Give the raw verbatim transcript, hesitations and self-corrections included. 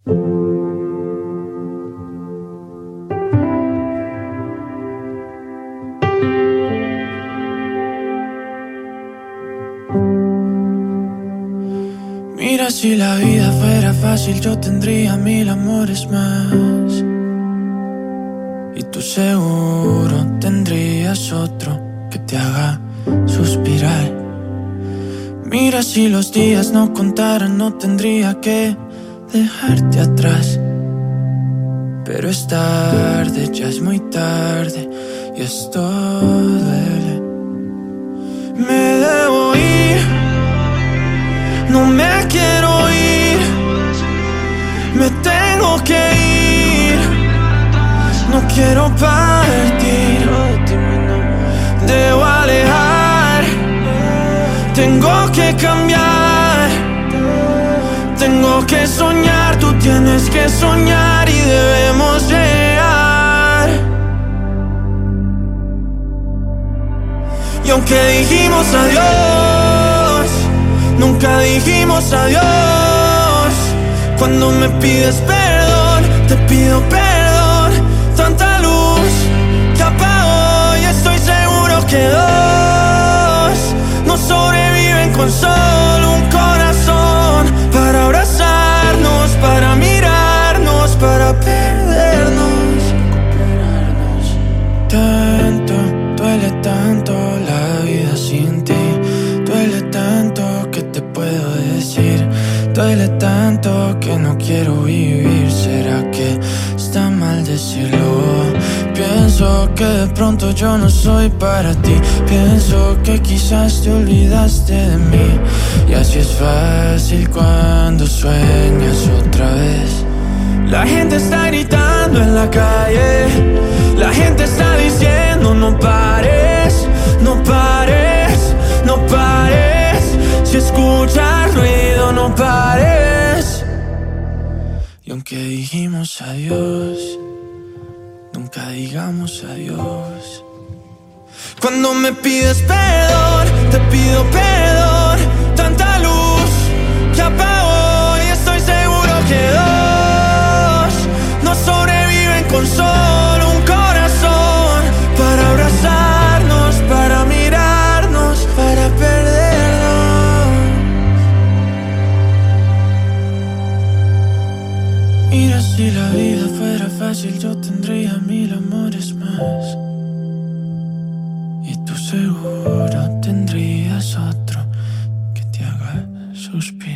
Mira, si la vida fuera fácil, yo tendría mil amores más. Y tú seguro tendrías otro que te haga suspirar. Mira, si los días no contaran, no tendría que dejarte atrás. Pero es tarde, ya es muy tarde, y esto duele. Me debo ir, no me quiero ir, me tengo que ir, no quiero partir, debo alejar, tengo que cambiar, tengo que soñar, tú tienes que soñar y debemos llegar. Y aunque dijimos adiós, nunca dijimos adiós. Cuando me pides perdón, te pido perdón. Tanta luz que apagó y estoy seguro que dos no sobreviven con solo un corazón. Para abrazarnos, para mirarnos, para perdernos, tanto, duele tanto la vida sin ti. Duele tanto que te puedo decir, duele tanto que no quiero vivir. ¿Será que está mal decirlo? Pienso que de pronto yo no soy para ti. Pienso que quizás te olvidaste de mí. Y así es fácil cuando sueñas otra vez. La gente está gritando en la calle, la gente está diciendo no pares, no pares, no pares. Si escuchas ruido no pares. Y aunque dijimos adiós, nunca digamos adiós. Cuando me pides perdón, te pido perdón. Tanta luz que apagó y estoy seguro que dos no sobreviven con solo un corazón. Para abrazarnos, para mirarnos, para perdernos. Mira, si la vida fuera fácil, yo tendría mil amores más. Y tú seguro tendrías otro que te haga suspirar.